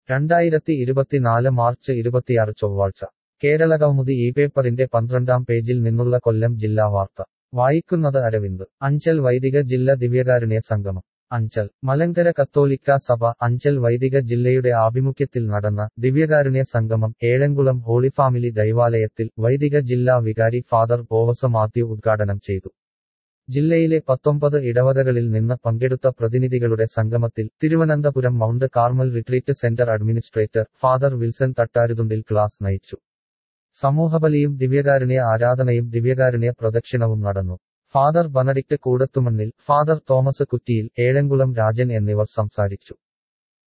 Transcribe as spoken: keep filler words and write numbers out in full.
രണ്ടായിരത്തി ഇരുപത്തിനാല് മാർച്ച് ഇരുപത്തിയാറ് ചൊവ്വാഴ്ച കേരള കൗമുദി ഈ പേപ്പറിന്റെ പന്ത്രണ്ടാം പേജിൽ നിന്നുള്ള കൊല്ലം ജില്ലാ വാർത്ത വായിക്കുന്നത് അരവിന്ദ് അഞ്ചൽ വൈദിക ജില്ല ദിവ്യകാരുണ്യ സംഗമം അഞ്ചൽ മലങ്കര കത്തോലിക്കാ സഭ അഞ്ചൽ വൈദിക ജില്ലയുടെ ആഭിമുഖ്യത്തിൽ നടന്ന ദിവ്യകാരുണ്യ സംഗമം ഏഴംകുളം ഹോളി ഫാമിലി ദൈവാലയത്തിൽ വൈദിക ജില്ലാ വികാരി ഫാദർ ബോവസ് മാത്യു ഉദ്ഘാടനം ചെയ്തു. ജില്ലയിലെ പത്തൊമ്പത് ഇടവകകളിൽ നിന്ന് പങ്കെടുത്ത പ്രതിനിധികളുടെ സംഗമത്തിൽ Thiruvananthapuram Mount Carmel retreat centre administrator Father Wilson Thattaruthundil class നയിച്ചു. സമൂഹബലിയും ദിവ്യകാരുണ്യ ആരാധനയും ദിവ്യകാരുണ്യ പ്രദക്ഷിണവും നടന്നു. Father Benedict Koodathumannil, Father Thomas Kuttiyil, Ezhamkulam Rajan എന്നിവർ സംസാരിച്ചു.